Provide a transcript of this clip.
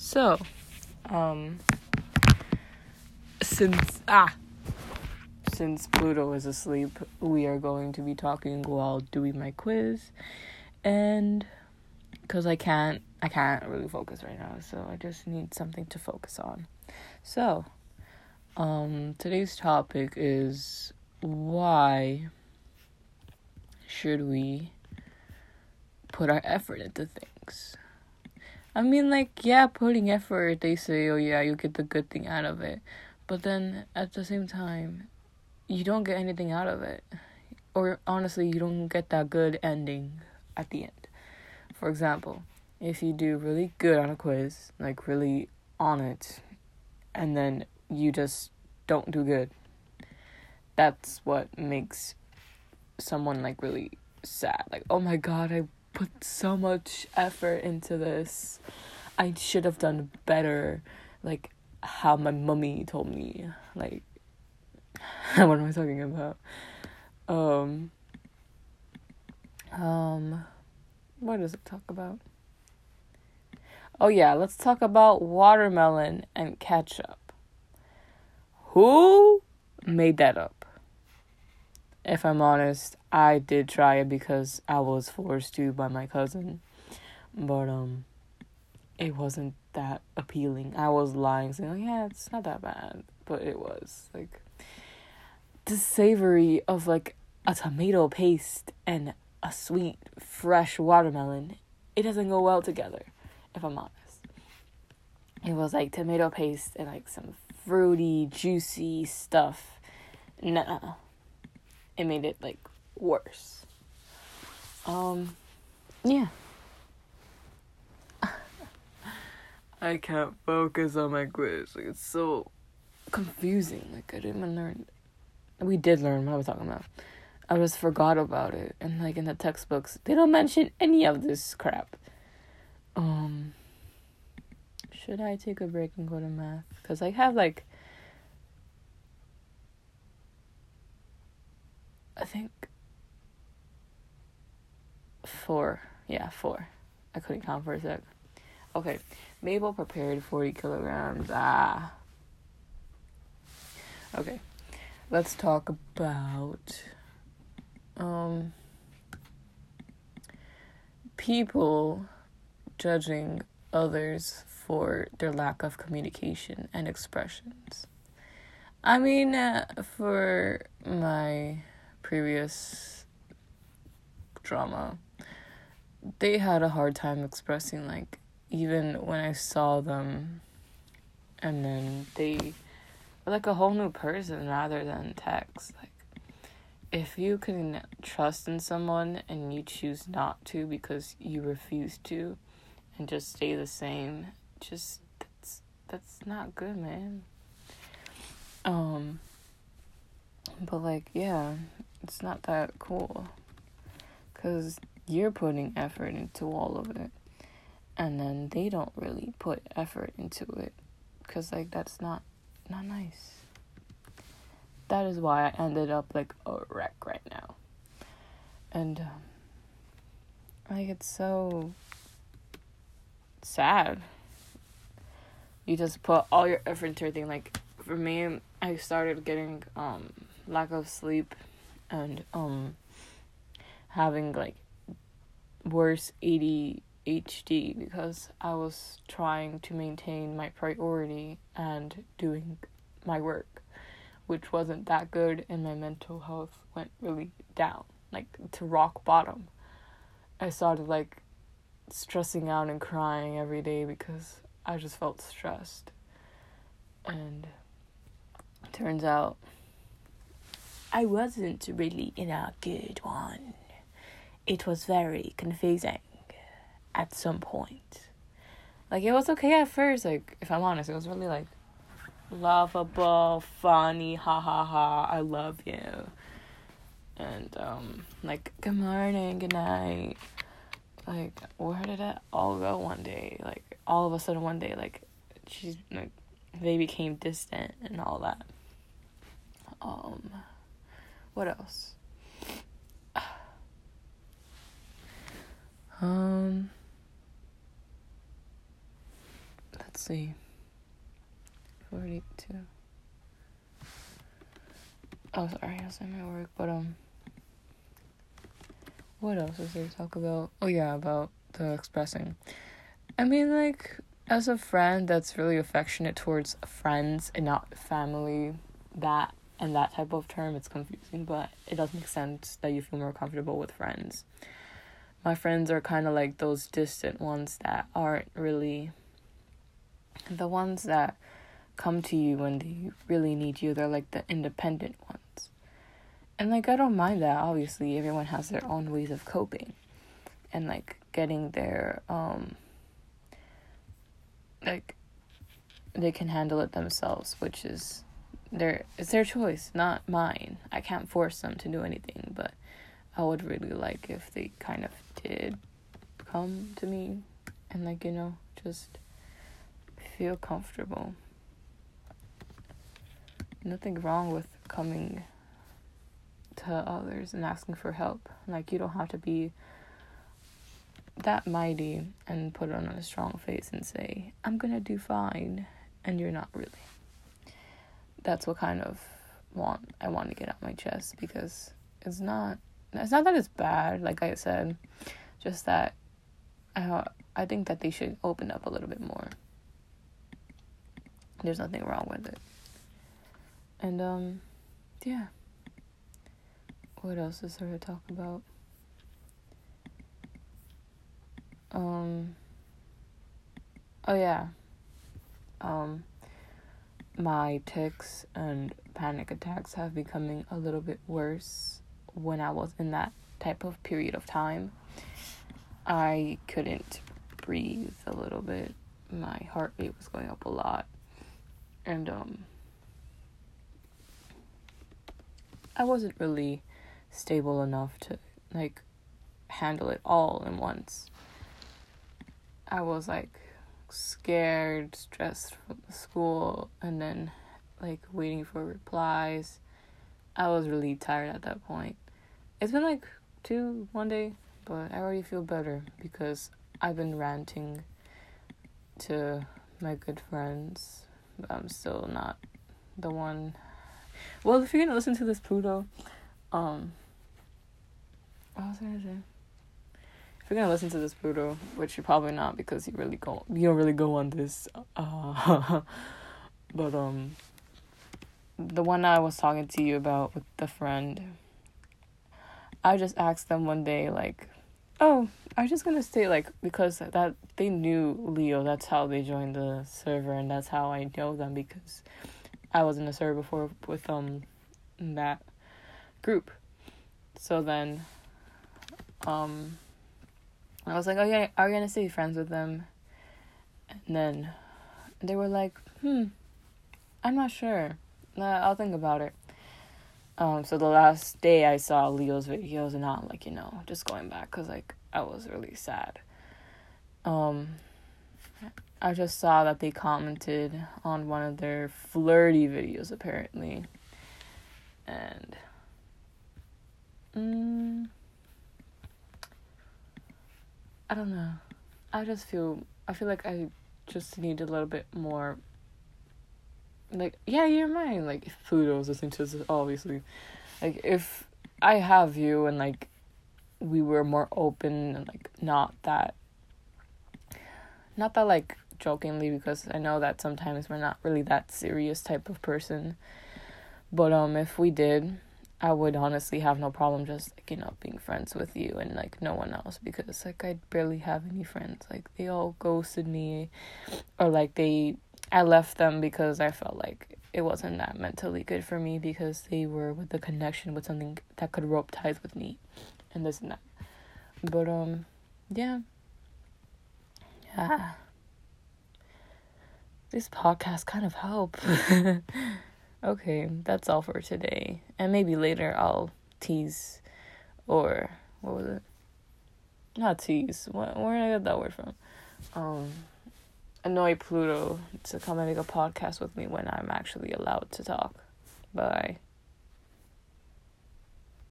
So, since Pluto is asleep, we are going to be talking while doing my quiz, and because I can't really focus right now, so I just need something to focus on. So, today's topic is, why should we put our effort into things? I mean, putting effort, they say, oh yeah, you get the good thing out of it. But then, at the same time, you don't get anything out of it. Or, honestly, you don't get that good ending at the end. For example, if you do really good on a quiz, really on it, and then you just don't do good, that's what makes someone, really sad. Oh my god, I put so much effort into this. I should have done better. How my mummy told me. What am I talking about? What does it talk about? Oh yeah, let's talk about watermelon and ketchup. Who made that up? If I'm honest, I did try it because I was forced to by my cousin. But, it wasn't that appealing. I was lying, saying, oh yeah, it's not that bad. But it was, the savory of, a tomato paste and a sweet, fresh watermelon. It doesn't go well together, if I'm honest. It was, tomato paste and, some fruity, juicy stuff. Nuh-uh. It made it, worse. Yeah. I can't focus on my quiz. It's so confusing. I didn't even learn. We did learn what I was talking about. I just forgot about it. And, in the textbooks, they don't mention any of this crap. Should I take a break and go to math? Because I have, I think 4. Yeah, 4. I couldn't count for a sec. Okay. Mabel prepared 40 kilograms. Okay. Let's talk about people judging others for their lack of communication and expressions. I mean, for my previous drama, they had a hard time expressing, even when I saw them, and then they were a whole new person rather than text. If you can trust in someone and you choose not to because you refuse to and just stay the same, that's not good, man. But yeah, it's not that cool, because you're putting effort into all of it, and then they don't really put effort into it, because that's not nice. That is why I ended up a wreck right now. And it's so sad. You just put all your effort into everything. For me, I started getting lack of sleep and having worse ADHD because I was trying to maintain my priority and doing my work, which wasn't that good, and my mental health went really down, to rock bottom. I started stressing out and crying every day because I just felt stressed. And turns out I wasn't really in a good one. It was very confusing at some point. It was okay at first, if I'm honest, it was really lovable, funny, ha ha ha, I love you. And good morning, good night. Where did it all go one day? All of a sudden one day, she's they became distant and all that. What else? let's see. 42. Oh, sorry, I was in my work, but, what else is there to talk about? Oh, yeah, about the expressing. I mean, like, as a friend that's really affectionate towards friends and not family, that type of term, it's confusing, but it does make sense that you feel more comfortable with friends. My friends are kind of like those distant ones that aren't really the ones that come to you when they really need you. They're like the independent ones. And, like, I don't mind that. Obviously, everyone has their own ways of coping and, like, getting their, like, they can handle it themselves, which is it's their choice, not mine. I can't force them to do anything, but I would really like if they kind of did come to me and, like, you know, just feel comfortable. Nothing wrong with coming to others and asking for help. Like, you don't have to be that mighty and put on a strong face and say, I'm gonna do fine, and you're not really. That's what kind of I want to get out my chest, because it's not that it's bad, like I said, just that I think that they should open up a little bit more. There's nothing wrong with it. And yeah. What else is there to talk about? Oh yeah. My tics and panic attacks have becoming a little bit worse when I was in that type of period of time. I couldn't breathe a little bit. My heart rate was going up a lot. And I wasn't really stable enough to, like, handle it all at once. I was, like, scared, stressed from school, and then, like, waiting for replies. I was really tired at that point. It's been, like, 1 day, but I already feel better because I've been ranting to my good friends, but I'm still not the one. Well, if you're gonna listen to this, Pluto, what was I gonna say? If you're gonna listen to this, Pluto, which you're probably not because you don't really go on this, but the one I was talking to you about with the friend, I just asked them one day, like, oh, I'm just gonna stay, like, because that they knew Leo, that's how they joined the server, and that's how I know them, because I was in the server before with that group. So then I was like, oh yeah, are you gonna stay friends with them? And then they were like, I'm not sure. I'll think about it. So the last day I saw Leo's videos, and I'm like, just going back, because, like, I was really sad. I just saw that they commented on one of their flirty videos, apparently. And I don't know. I feel like I just need a little bit more, like, yeah, you're mine. Like, if Pluto's listening to this, obviously. Like, if I have you and, like, we were more open and, like, not that, like, jokingly, because I know that sometimes we're not really that serious type of person. But, if we did, I would honestly have no problem just, like, being friends with you and, like, no one else, because, like, I barely have any friends. Like, they all ghosted me, or, like, I left them because I felt like it wasn't that mentally good for me, because they were with the connection with something that could rope ties with me, and this and that. But, yeah. This podcast kind of helped. Okay, that's all for today. And maybe later I'll tease, or what was it? Not tease. Where did I get that word from? Annoy Pluto to come and make a podcast with me when I'm actually allowed to talk. Bye.